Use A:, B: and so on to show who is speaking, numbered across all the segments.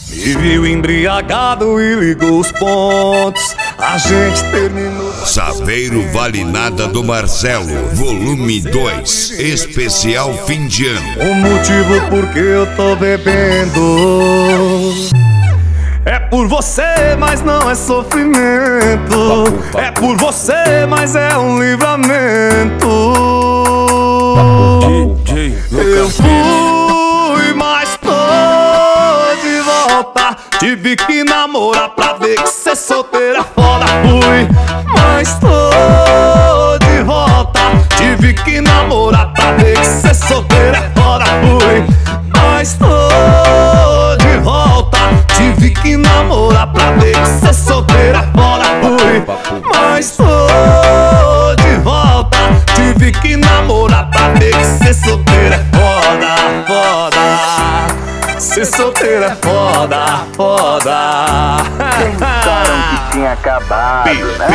A: Me viu embriagado e ligou os pontos. A gente terminou.
B: Saveiro Vale Nada do Marcelo, volume 2, especial fim de ano.
A: O motivo por que eu tô bebendo é por você, mas não é sofrimento. É por você, mas é um livramento. Eu fui, mas tô de volta. Tive que namorar pra ver que cê solteira foda. Fui, mas tô de volta. Tive que namorar pra ver que cê solteira foda. Fui, mas tô de volta. Tive que namorar pra ver que cê solteira foda. Fui, mas tô de volta. Tive que namorar pra ver que cê solteira foda, foda. Ser solteira é foda, foda.
C: Pensaram que tinha acabado, né?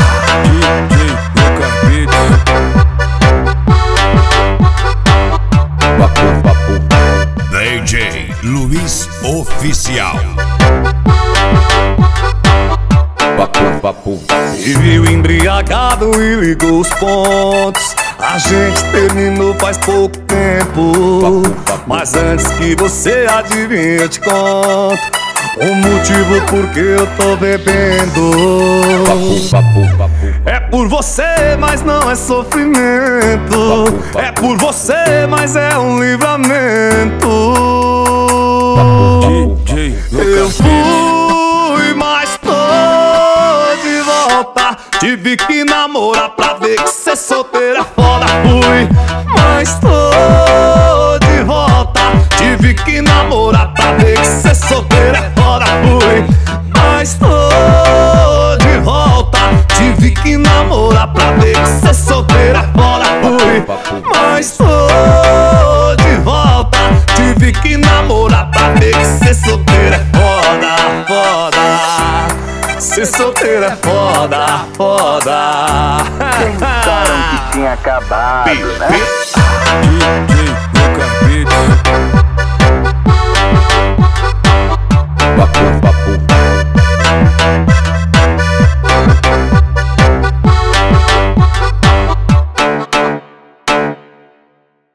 B: DJ Luiz Oficial.
A: Me viu embriagado e ligou os pontos. A gente terminou faz pouco tempo, mas antes que você adivinhe eu te conto o motivo por que eu tô bebendo. É por você, mas não é sofrimento. É por você, mas é um livramento. Eu fui, mas tô de volta. Tive que namorar pra ver que cê solteira foda. Fui, mas tô de volta. Tive que namorar pra ver que cê solteira foda. Fui, mas tô de volta. Tive que namorar pra ver que cê solteira foda. Fui, mas tô de volta. Tive que namorar pra ver que cê solteira foda, foda. Ser solteira é foda, foda.
C: Pensaram que tinha acabado, né?
A: DJ Lucas Beats.